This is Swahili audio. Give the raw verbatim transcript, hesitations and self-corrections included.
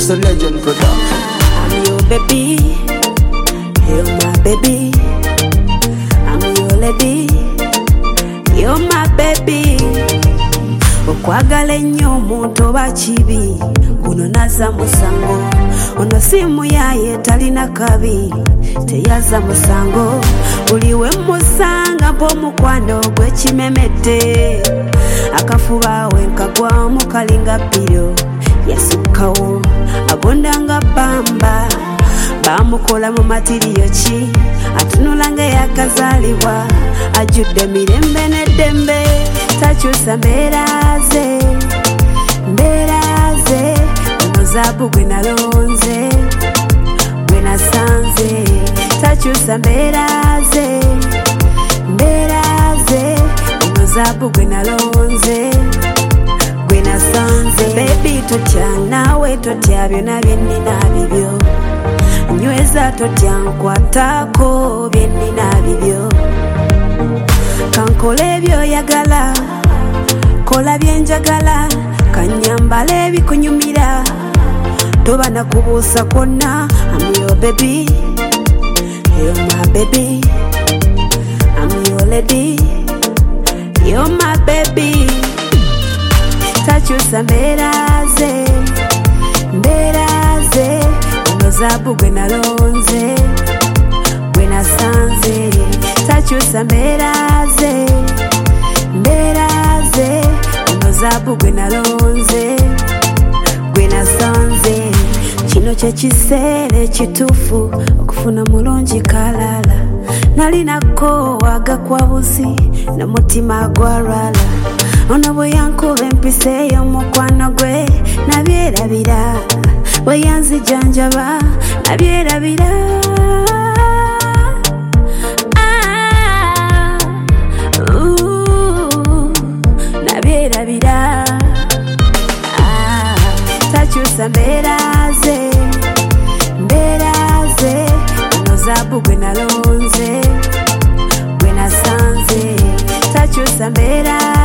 It's a legend production. I'm your baby, you're my baby. I'm your lady, you're my baby. Okwagala ennyo omuntu oba kibi, guno naza musango. Ono simu yaye talina kabi, teyaza musango. Buliwe musanga mpomukwano gw'ekimemete, akafuba we nkagwamu kalinga ppiro yasukkawo. Agondanga bamba bamukola mu matiriyo ki, atunula ng'eyakazaalibwa ajjudde mirembe n'eddembe. Takyusa mbeera ze, mbeera ze, ono zaabu gwe nalonze, gwe nasanze. Takyusa mbeera ze, mbeera ze, ono zaabu gwe nalonze, gwe nasanze. Baby totya naawe totya, byonna bye nnina bibyo. Nyweza totya nkwatako, bye nnina bibyo. Kankole ebyoyagala, kola byenjagala, kanyambala ebikunyumira, toba nakubuusa kwonna. I'm your baby, you're my baby. I'm your lady, you're my baby. Takyusa mbeera ze, mbeera ze, ono zaabu gwe nalonze, gwe nasanze. Takyusa mbeera ze, mbeera ze, ono zaabu gwe nalonze, gwe nasanze. Kino kye kiseera ekituufu okufuna mulungi kalala. Nalinako agakwabuzi n'omutima gwalwala. Ono bwe yankuba empisa ey'omukwano gwe nabyerabira, bwe yanzijanjaba nabyerabira. Takyusa mbeera ze, mbeera ze, ono zaabu gwe nalonze, gwe nasanze. Takyusa mbeera